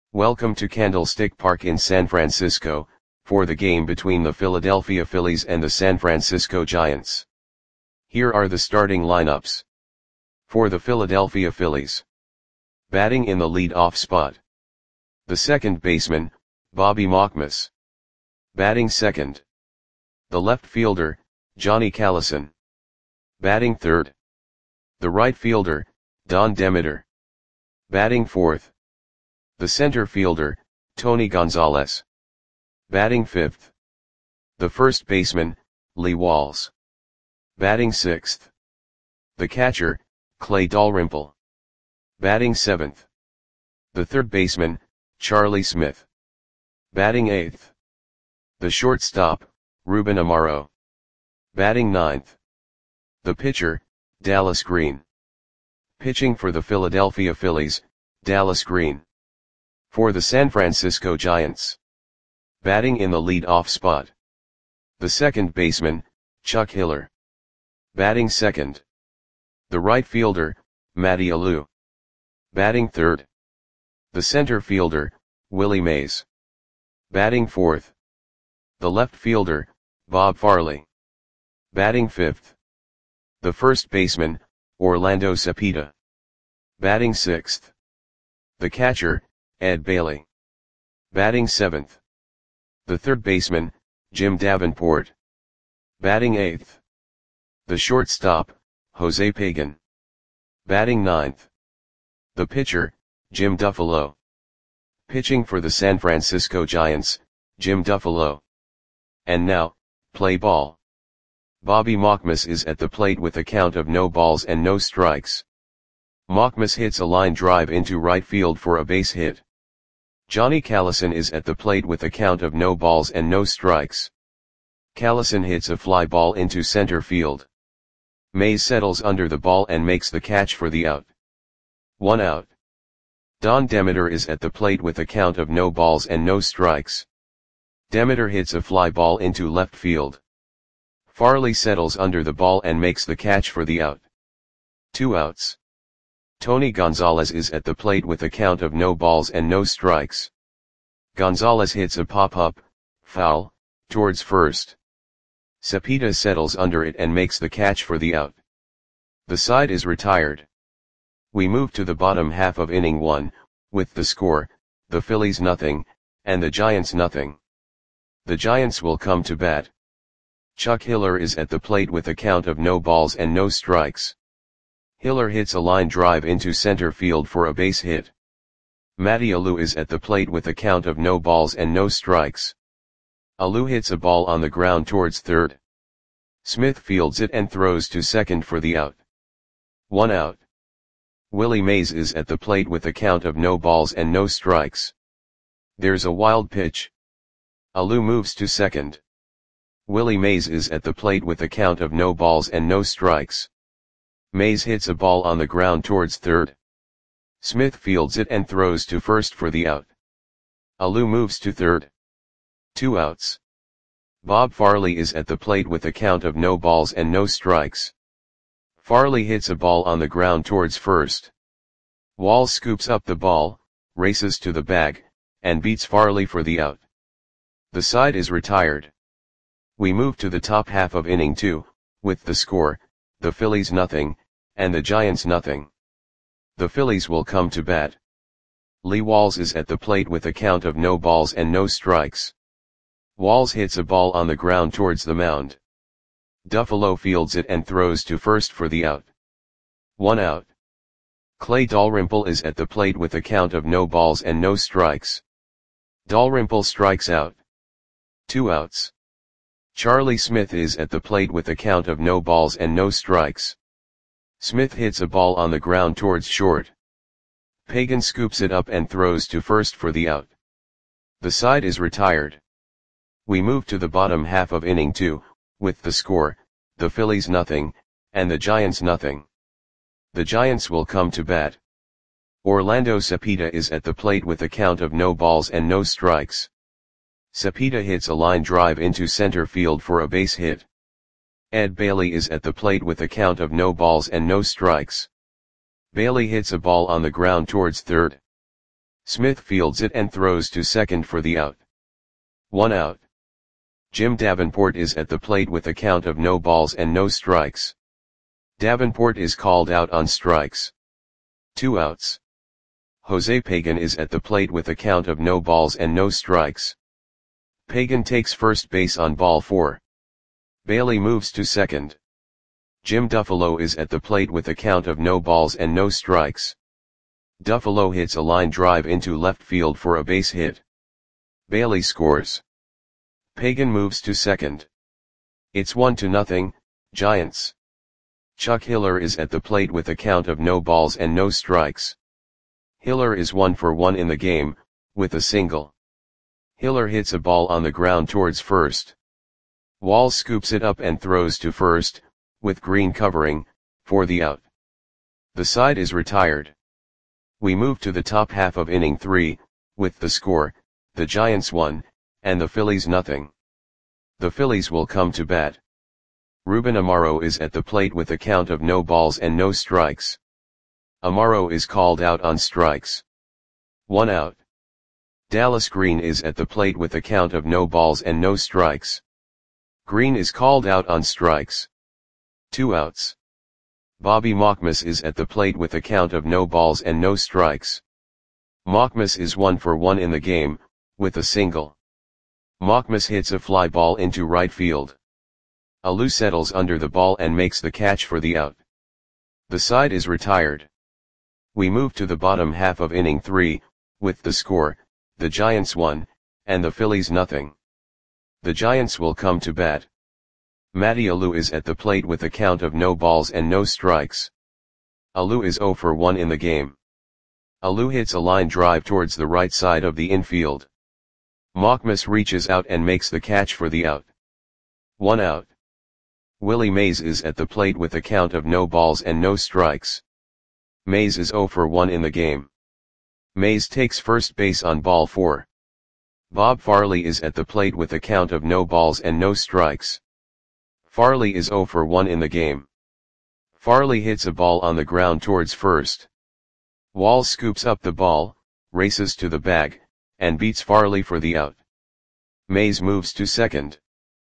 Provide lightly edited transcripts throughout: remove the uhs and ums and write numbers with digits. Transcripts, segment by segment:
Welcome to Candlestick Park in San Francisco, for the game between the Philadelphia Phillies and the San Francisco Giants. Here are the starting lineups. For the Philadelphia Phillies. Batting in the lead-off spot. The second baseman, Bobby Markmus. Batting second. The left fielder, Johnny Callison. Batting third. The right fielder, Don Demeter. Batting fourth. The center fielder, Tony Gonzalez. Batting fifth. The first baseman, Lee Walls. Batting sixth. The catcher, Clay Dalrymple. Batting seventh. The third baseman, Charlie Smith. Batting eighth. The shortstop, Ruben Amaro. Batting ninth. The pitcher, Dallas Green. Pitching for the Philadelphia Phillies, Dallas Green. For the San Francisco Giants. Batting in the lead-off spot. The second baseman, Chuck Hiller. Batting second. The right fielder, Matty Alou. Batting third. The center fielder, Willie Mays. Batting fourth. The left fielder, Bob Farley. Batting fifth. The first baseman, Orlando Cepeda. Batting sixth. The catcher, Ed Bailey. Batting seventh. The third baseman, Jim Davenport. Batting eighth. The shortstop, Jose Pagan. Batting ninth. The pitcher, Jim Duffalo. Pitching for the San Francisco Giants, Jim Duffalo. And now, play ball. Bobby Markmus is at the plate with a count of no balls and no strikes. Markmus hits a line drive into right field for a base hit. Johnny Callison is at the plate with a count of no balls and no strikes. Callison hits a fly ball into center field. Mays settles under the ball and makes the catch for the out. 1 out. Don Demeter is at the plate with a count of no balls and no strikes. Demeter hits a fly ball into left field. Farley settles under the ball and makes the catch for the out. 2 outs. Tony Gonzalez is at the plate with a count of no balls and no strikes. Gonzalez hits a pop-up, foul, towards first. Cepeda settles under it and makes the catch for the out. The side is retired. We move to the bottom half of inning 1, with the score, the Phillies nothing, and the Giants nothing. The Giants will come to bat. Chuck Hiller is at the plate with a count of no balls and no strikes. Hiller hits a line drive into center field for a base hit. Matty Alou is at the plate with a count of no balls and no strikes. Alou hits a ball on the ground towards third. Smith fields it and throws to second for the out. 1 out. Willie Mays is at the plate with a count of no balls and no strikes. There's a wild pitch. Alou moves to second. Willie Mays is at the plate with a count of no balls and no strikes. Mays hits a ball on the ground towards third. Smith fields it and throws to first for the out. Alou moves to third. 2 outs. Bob Farley is at the plate with a count of no balls and no strikes. Farley hits a ball on the ground towards first. Walls scoops up the ball, races to the bag, and beats Farley for the out. The side is retired. We move to the top half of inning 2, with the score, the Phillies nothing, and the Giants nothing. The Phillies will come to bat. Lee Walls is at the plate with a count of no balls and no strikes. Walls hits a ball on the ground towards the mound. Duffalo fields it and throws to first for the out. 1 out. Clay Dalrymple is at the plate with a count of no balls and no strikes. Dalrymple strikes out. 2 outs. Charlie Smith is at the plate with a count of no balls and no strikes. Smith hits a ball on the ground towards short. Pagan scoops it up and throws to first for the out. The side is retired. We move to the bottom half of inning 2, with the score, the Phillies nothing, and the Giants nothing. The Giants will come to bat. Orlando Cepeda is at the plate with a count of no balls and no strikes. Cepeda hits a line drive into center field for a base hit. Ed Bailey is at the plate with a count of no balls and no strikes. Bailey hits a ball on the ground towards third. Smith fields it and throws to second for the out. 1 out. Jim Davenport is at the plate with a count of no balls and no strikes. Davenport is called out on strikes. 2 outs. Jose Pagan is at the plate with a count of no balls and no strikes. Pagan takes first base on ball 4. Bailey moves to second. Jim Duffalo is at the plate with a count of no balls and no strikes. Duffalo hits a line drive into left field for a base hit. Bailey scores. Pagan moves to second. It's 1-0, Giants. Chuck Hiller is at the plate with a count of no balls and no strikes. Hiller is 1 for 1 in the game, with a single. Hiller hits a ball on the ground towards first. Walls scoops it up and throws to first, with Green covering, for the out. The side is retired. We move to the top half of inning 3, with the score, the Giants 1, and the Phillies 0. The Phillies will come to bat. Ruben Amaro is at the plate with a count of no balls and no strikes. Amaro is called out on strikes. 1 out. Dallas Green is at the plate with a count of no balls and no strikes. Green is called out on strikes. 2 outs. Bobby Mockmas is at the plate with a count of no balls and no strikes. Mockmas is 1 for 1 in the game, with a single. Mockmas hits a fly ball into right field. Alou settles under the ball and makes the catch for the out. The side is retired. We move to the bottom half of inning 3, with the score, the Giants 1, and the Phillies 0. The Giants will come to bat. Matty Alou is at the plate with a count of no balls and no strikes. Alou is 0 for 1 in the game. Alou hits a line drive towards the right side of the infield. Mockmas reaches out and makes the catch for the out. 1 out. Willie Mays is at the plate with a count of no balls and no strikes. Mays is 0 for 1 in the game. Mays takes first base on ball 4. Bob Farley is at the plate with a count of no balls and no strikes. Farley is 0 for 1 in the game. Farley hits a ball on the ground towards first. Walls scoops up the ball, races to the bag, and beats Farley for the out. Mays moves to second.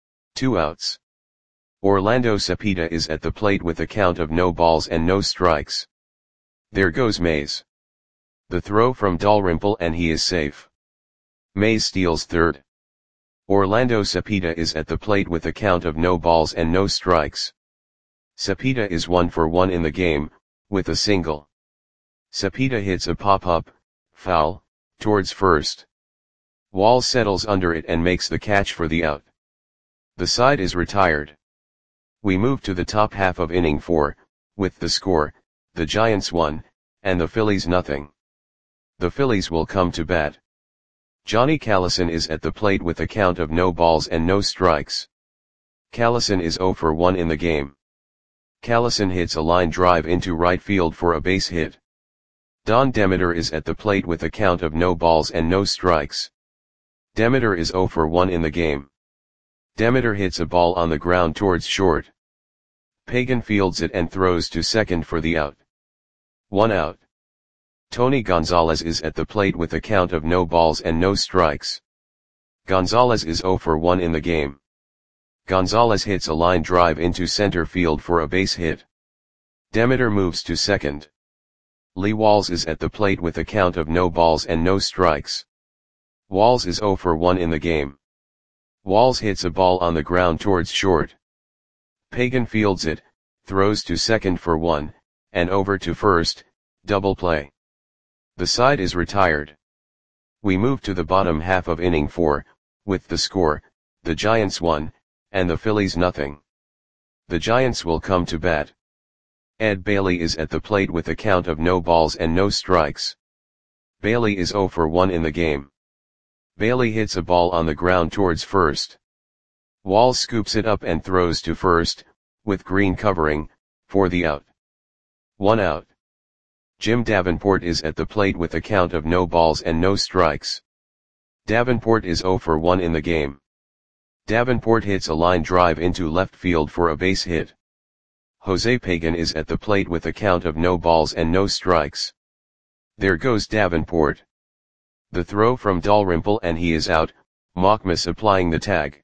2 outs. Orlando Cepeda is at the plate with a count of no balls and no strikes. There goes Mays. The throw from Dalrymple and he is safe. Mays steals third. Orlando Cepeda is at the plate with a count of no balls and no strikes. Cepeda is 1 for 1 in the game, with a single. Cepeda hits a pop-up, foul, towards first. Walls settles under it and makes the catch for the out. The side is retired. We move to the top half of inning 4, with the score, the Giants 1, and the Phillies 0. The Phillies will come to bat. Johnny Callison is at the plate with a count of no balls and no strikes. Callison is 0 for 1 in the game. Callison hits a line drive into right field for a base hit. Don Demeter is at the plate with a count of no balls and no strikes. Demeter is 0 for 1 in the game. Demeter hits a ball on the ground towards short. Pagan fields it and throws to second for the out. 1 out. Tony Gonzalez is at the plate with a count of no balls and no strikes. Gonzalez is 0 for 1 in the game. Gonzalez hits a line drive into center field for a base hit. Demeter moves to second. Lee Walls is at the plate with a count of no balls and no strikes. Walls is 0 for 1 in the game. Walls hits a ball on the ground towards short. Pagan fields it, throws to second for 1, and over to first, double play. The side is retired. We move to the bottom half of inning 4, with the score, the Giants 1, and the Phillies 0. The Giants will come to bat. Ed Bailey is at the plate with a count of no balls and no strikes. Bailey is 0 for 1 in the game. Bailey hits a ball on the ground towards first. Walls scoops it up and throws to first, with Green covering, for the out. 1 out. Jim Davenport is at the plate with a count of no balls and no strikes. Davenport is 0 for 1 in the game. Davenport hits a line drive into left field for a base hit. Jose Pagan is at the plate with a count of no balls and no strikes. There goes Davenport. The throw from Dalrymple and he is out, Machmas applying the tag.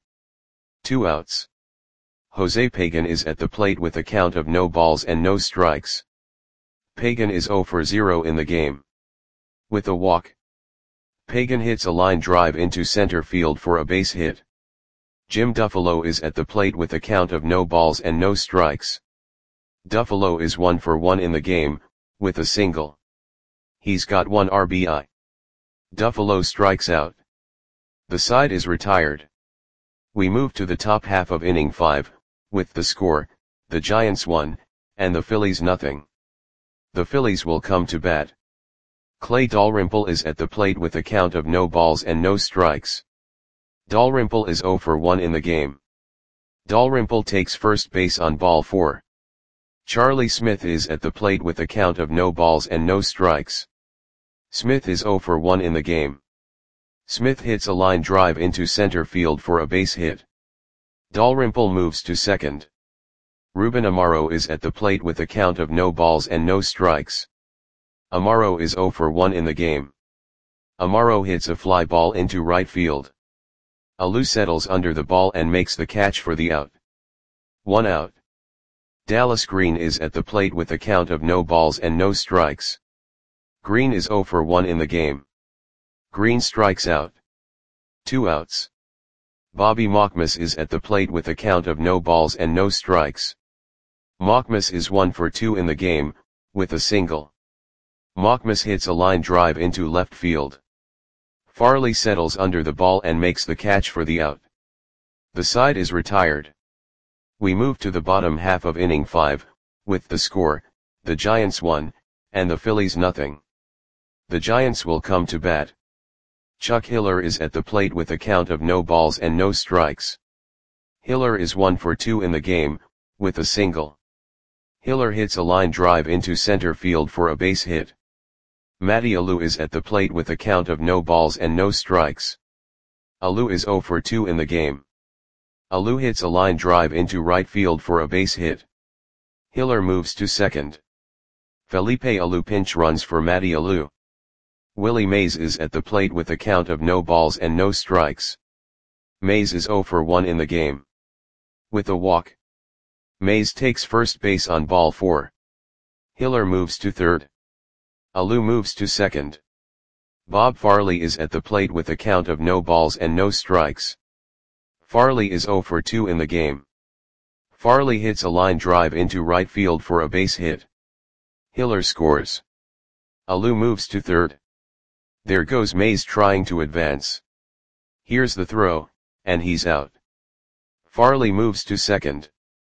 2 outs. Jose Pagan is at the plate with a count of no balls and no strikes. Pagan is 0 for 0 in the game. With a walk, Pagan hits a line drive into center field for a base hit. Jim Duffalo is at the plate with a count of no balls and no strikes. Duffalo is 1 for 1 in the game, with a single. He's got 1 RBI. Duffalo strikes out. The side is retired. We move to the top half of inning 5, with the score, the Giants 1, and the Phillies nothing. The Phillies will come to bat. Clay Dalrymple is at the plate with a count of no balls and no strikes. Dalrymple is 0 for 1 in the game. Dalrymple takes first base on ball 4. Charlie Smith is at the plate with a count of no balls and no strikes. Smith is 0 for 1 in the game. Smith hits a line drive into center field for a base hit. Dalrymple moves to second. Ruben Amaro is at the plate with a count of no balls and no strikes. Amaro is 0 for 1 in the game. Amaro hits a fly ball into right field. Alou settles under the ball and makes the catch for the out. 1 out. Dallas Green is at the plate with a count of no balls and no strikes. Green is 0 for 1 in the game. Green strikes out. 2 outs. Bobby Machmas is at the plate with a count of no balls and no strikes. Machmas is 1 for 2 in the game, with a single. Machmas hits a line drive into left field. Farley settles under the ball and makes the catch for the out. The side is retired. We move to the bottom half of inning 5, with the score, the Giants 1, and the Phillies nothing. The Giants will come to bat. Chuck Hiller is at the plate with a count of no balls and no strikes. Hiller is 1 for 2 in the game, with a single. Hiller hits a line drive into center field for a base hit. Matty Alou is at the plate with a count of no balls and no strikes. Alou is 0 for 2 in the game. Alou hits a line drive into right field for a base hit. Hiller moves to second. Felipe Alou pinch runs for Matty Alou. Willie Mays is at the plate with a count of no balls and no strikes. Mays is 0 for 1 in the game. With a walk, Mays takes first base on ball 4. Hiller moves to third. Alou moves to second. Bob Farley is at the plate with a count of no balls and no strikes. Farley is 0 for 2 in the game. Farley hits a line drive into right field for a base hit. Hiller scores. Alou moves to third. There goes Mays trying to advance. Here's the throw, and he's out. Farley moves to second.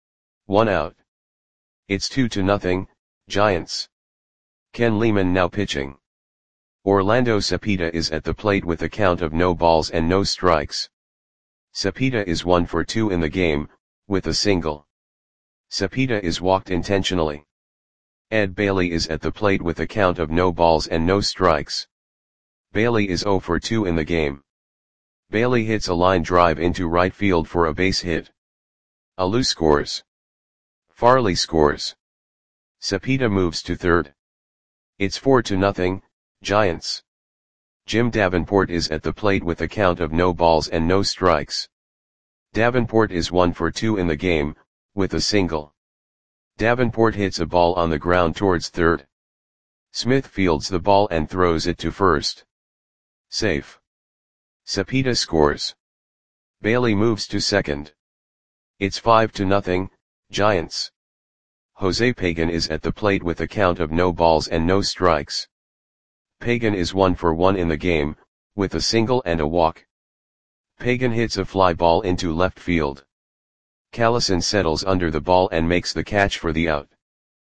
1 out. It's 2-0, Giants. Ken Lehman now pitching. Orlando Cepeda is at the plate with a count of no balls and no strikes. Cepeda is 1 for 2 in the game, with a single. Cepeda is walked intentionally. Ed Bailey is at the plate with a count of no balls and no strikes. Bailey is 0 for 2 in the game. Bailey hits a line drive into right field for a base hit. Alou scores. Farley scores. Cepeda moves to third. It's 4-0, Giants. Jim Davenport is at the plate with a count of no balls and no strikes. Davenport is 1 for 2 in the game, with a single. Davenport hits a ball on the ground towards third. Smith fields the ball and throws it to first. Safe. Cepeda scores. Bailey moves to second. It's 5-0, Giants. Jose Pagan is at the plate with a count of no balls and no strikes. Pagan is 1 for 1 in the game, with a single and a walk. Pagan hits a fly ball into left field. Callison settles under the ball and makes the catch for the out.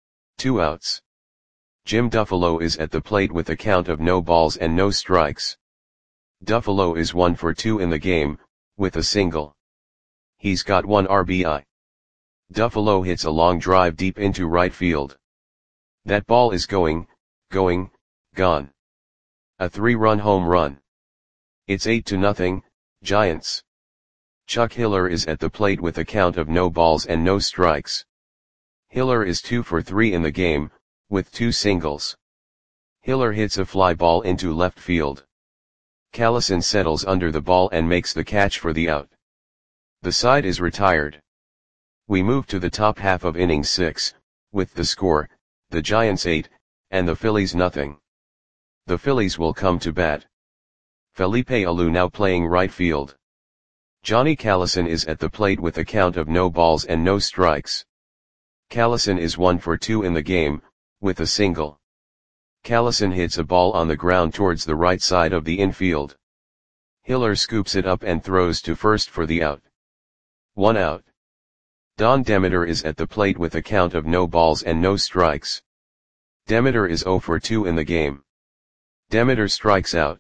2 outs. Jim Duffalo is at the plate with a count of no balls and no strikes. Duffalo is 1 for 2 in the game, with a single. He's got 1 RBI. Duffalo hits a long drive deep into right field. That ball is gone. A 3-run home run. It's 8-0, Giants. Chuck Hiller is at the plate with a count of no balls and no strikes. Hiller is 2 for 3 in the game, with 2 singles. Hiller hits a fly ball into left field. Callison settles under the ball and makes the catch for the out. The side is retired. We move to the top half of inning 6, with the score, the Giants 8, and the Phillies nothing. The Phillies will come to bat. Felipe Alou now playing right field. Johnny Callison is at the plate with a count of no balls and no strikes. Callison is 1 for 2 in the game, with a single. Callison hits a ball on the ground towards the right side of the infield. Hiller scoops it up and throws to first for the out. 1 out. Don Demeter is at the plate with a count of no balls and no strikes. Demeter is 0 for 2 in the game. Demeter strikes out.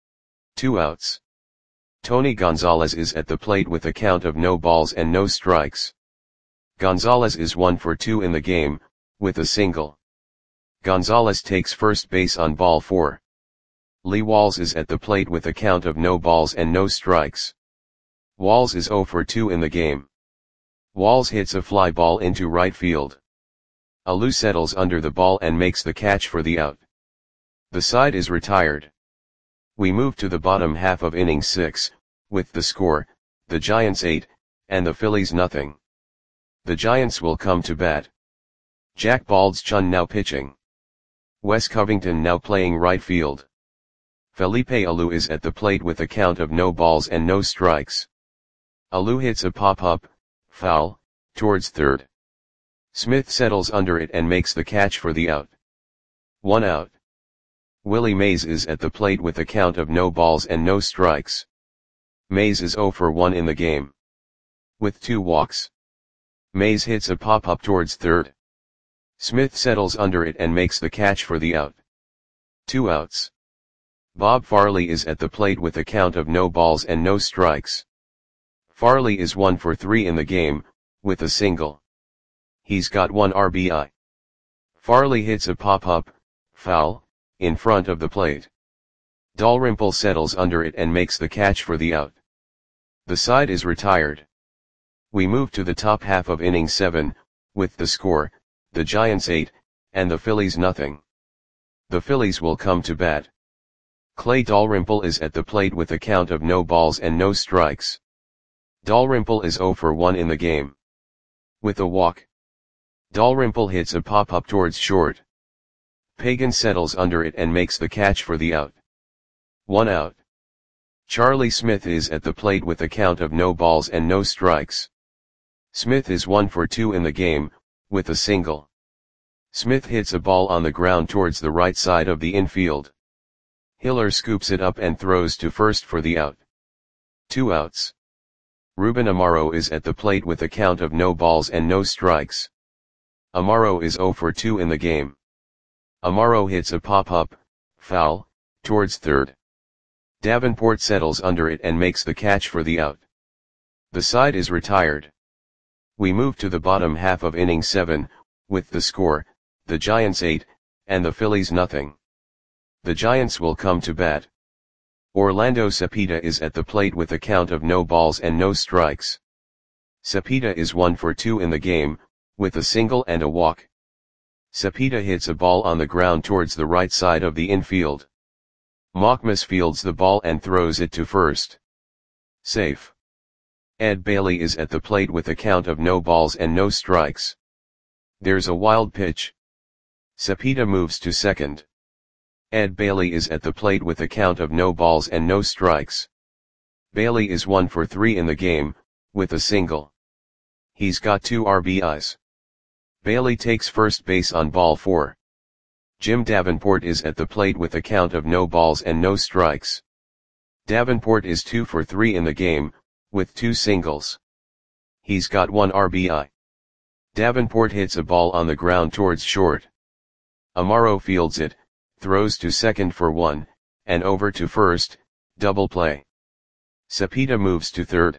2 outs. Tony Gonzalez is at the plate with a count of no balls and no strikes. Gonzalez is 1 for 2 in the game, with a single. Gonzalez takes first base on ball 4. Lee Walls is at the plate with a count of no balls and no strikes. Walls is 0 for 2 in the game. Walls hits a fly ball into right field. Alou settles under the ball and makes the catch for the out. The side is retired. We move to the bottom half of inning 6, with the score, the Giants 8, and the Phillies nothing. The Giants will come to bat. Jack Baldschun now pitching. Wes Covington now playing right field. Felipe Alou is at the plate with a count of no balls and no strikes. Alou hits a pop-up, foul, towards third. Smith settles under it and makes the catch for the out. 1 out. Willie Mays is at the plate with a count of no balls and no strikes. Mays is 0 for 1 in the game. With 2 walks. Mays hits a pop-up towards third. Smith settles under it and makes the catch for the out. 2 outs. Bob Farley is at the plate with a count of no balls and no strikes. Farley is 1 for 3 in the game, with a single. He's got 1 RBI. Farley hits a pop-up, foul, in front of the plate. Dalrymple settles under it and makes the catch for the out. The side is retired. We move to the top half of inning 7, with the score, the Giants 8, and the Phillies nothing. The Phillies will come to bat. Clay Dalrymple is at the plate with a count of no balls and no strikes. Dalrymple is 0 for 1 in the game. With a walk. Dalrymple hits a pop-up towards short. Pagan settles under it and makes the catch for the out. 1 out. Charlie Smith is at the plate with a count of no balls and no strikes. Smith is 1 for 2 in the game, with a single. Smith hits a ball on the ground towards the right side of the infield. Hiller scoops it up and throws to first for the out. 2 outs. Ruben Amaro is at the plate with a count of no balls and no strikes. Amaro is 0 for 2 in the game. Amaro hits a pop-up, foul, towards third. Davenport settles under it and makes the catch for the out. The side is retired. We move to the bottom half of inning 7, with the score, the Giants 8, and the Phillies nothing. The Giants will come to bat. Orlando Cepeda is at the plate with a count of no balls and no strikes. Cepeda is 1 for 2 in the game, with a single and a walk. Cepeda hits a ball on the ground towards the right side of the infield. Mockmas fields the ball and throws it to first. Safe. Ed Bailey is at the plate with a count of no balls and no strikes. There's a wild pitch. Cepeda moves to second. Ed Bailey is at the plate with a count of no balls and no strikes. Bailey is 1 for 3 in the game, with a single. He's got 2 RBIs. Bailey takes first base on ball 4. Jim Davenport is at the plate with a count of no balls and no strikes. Davenport is 2 for 3 in the game, with 2 singles. He's got 1 RBI. Davenport hits a ball on the ground towards short. Amaro fields it, throws to second for 1, and over to first, double play. Cepeda moves to third.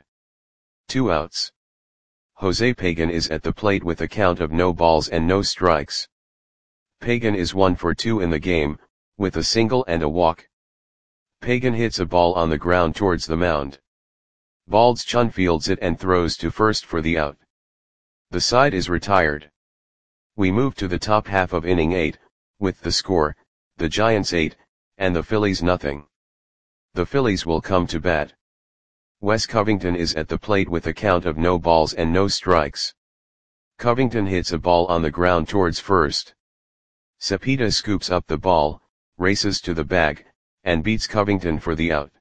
2 outs. Jose Pagan is at the plate with a count of no balls and no strikes. Pagan is 1 for 2 in the game, with a single and a walk. Pagan hits a ball on the ground towards the mound. Baldschun fields it and throws to first for the out. The side is retired. We move to the top half of inning 8, with the score, the Giants 8, and the Phillies nothing. The Phillies will come to bat. Wes Covington is at the plate with a count of no balls and no strikes. Covington hits a ball on the ground towards first. Cepeda scoops up the ball, races to the bag, and beats Covington for the out.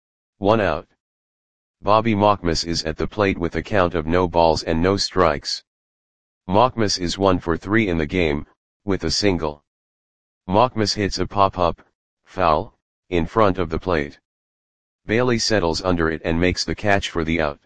1 out. Bobby Machmas is at the plate with a count of no balls and no strikes. Machmas is 1 for 3 in the game, with a single. Machmas hits a pop-up, foul, in front of the plate. Bailey settles under it and makes the catch for the out.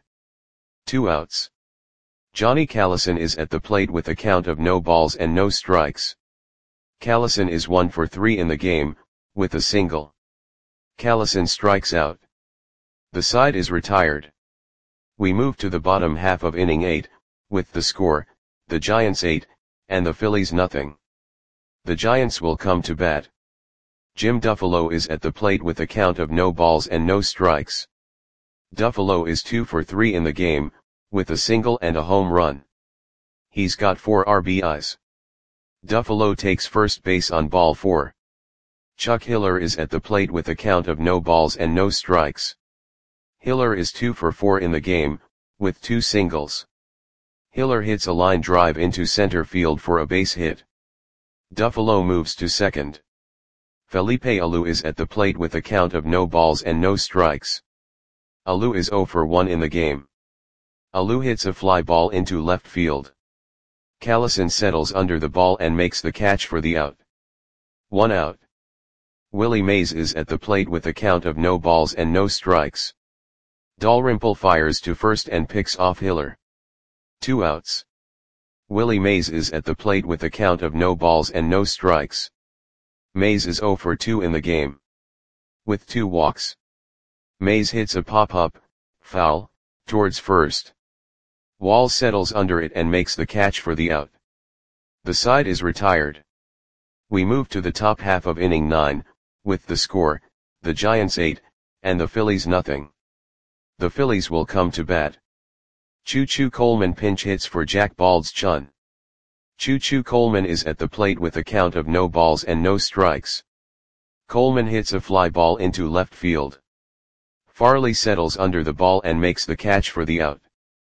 2 outs. Johnny Callison is at the plate with a count of no balls and no strikes. Callison is 1 for 3 in the game, with a single. Callison strikes out. The side is retired. We move to the bottom half of inning 8, with the score, the Giants 8, and the Phillies nothing. The Giants will come to bat. Jim Duffalo is at the plate with a count of no balls and no strikes. Duffalo is 2 for 3 in the game, with a single and a home run. He's got 4 RBIs. Duffalo takes first base on ball 4. Chuck Hiller is at the plate with a count of no balls and no strikes. Hiller is 2 for 4 in the game, with 2 singles. Hiller hits a line drive into center field for a base hit. Duffalo moves to second. Felipe Alou is at the plate with a count of no balls and no strikes. Alou is 0 for 1 in the game. Alou hits a fly ball into left field. Callison settles under the ball and makes the catch for the out. 1 out. Willie Mays is at the plate with a count of no balls and no strikes. Dalrymple fires to first and picks off Hiller. 2 outs. Willie Mays is at the plate with a count of no balls and no strikes. Mays is 0 for 2 in the game. With 2 walks. Mays hits a pop-up, foul, towards first. Walls settles under it and makes the catch for the out. The side is retired. We move to the top half of inning 9, with the score, the Giants 8, and the Phillies nothing. The Phillies will come to bat. Choo-Choo Coleman pinch hits for Jack Bald's Chun. Choo-Choo Coleman is at the plate with a count of no balls and no strikes. Coleman hits a fly ball into left field. Farley settles under the ball and makes the catch for the out.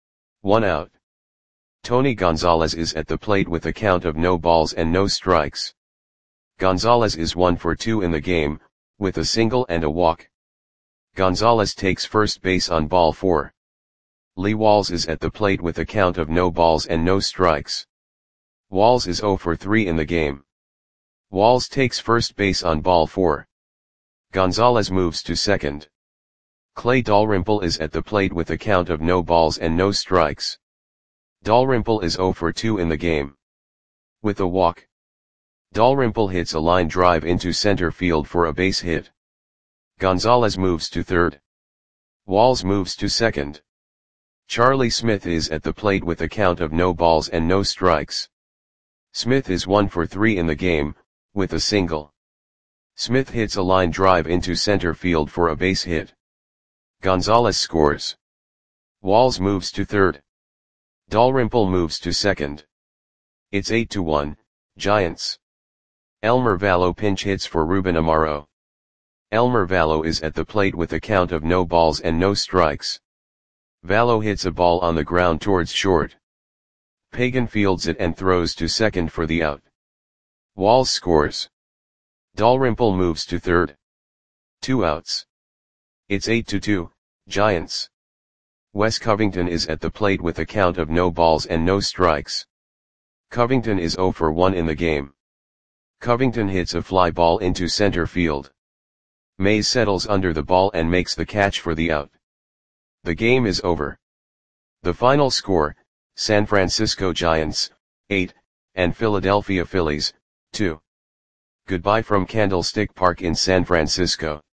1 out. Tony Gonzalez is at the plate with a count of no balls and no strikes. Gonzalez is 1 for 2 in the game, with a single and a walk. Gonzalez takes first base on ball 4. Lee Walls is at the plate with a count of no balls and no strikes. Walls is 0 for 3 in the game. Walls takes first base on ball 4. Gonzalez moves to second. Clay Dalrymple is at the plate with a count of no balls and no strikes. Dalrymple is 0 for 2 in the game. With a walk. Dalrymple hits a line drive into center field for a base hit. Gonzalez moves to third. Walls moves to second. Charlie Smith is at the plate with a count of no balls and no strikes. Smith is 1 for 3 in the game, with a single. Smith hits a line drive into center field for a base hit. Gonzalez scores. Walls moves to third. Dalrymple moves to second. It's 8-1, Giants. Elmer Vallo pinch hits for Ruben Amaro. Elmer Vallo is at the plate with a count of no balls and no strikes. Vallo hits a ball on the ground towards short. Pagan fields it and throws to second for the out. Walls scores. Dalrymple moves to third. 2 outs. It's 8-2, Giants. Wes Covington is at the plate with a count of no balls and no strikes. Covington is 0 for 1 in the game. Covington hits a fly ball into center field. Mays settles under the ball and makes the catch for the out. The game is over. The final score, San Francisco Giants, 8, and Philadelphia Phillies, 2. Goodbye from Candlestick Park in San Francisco.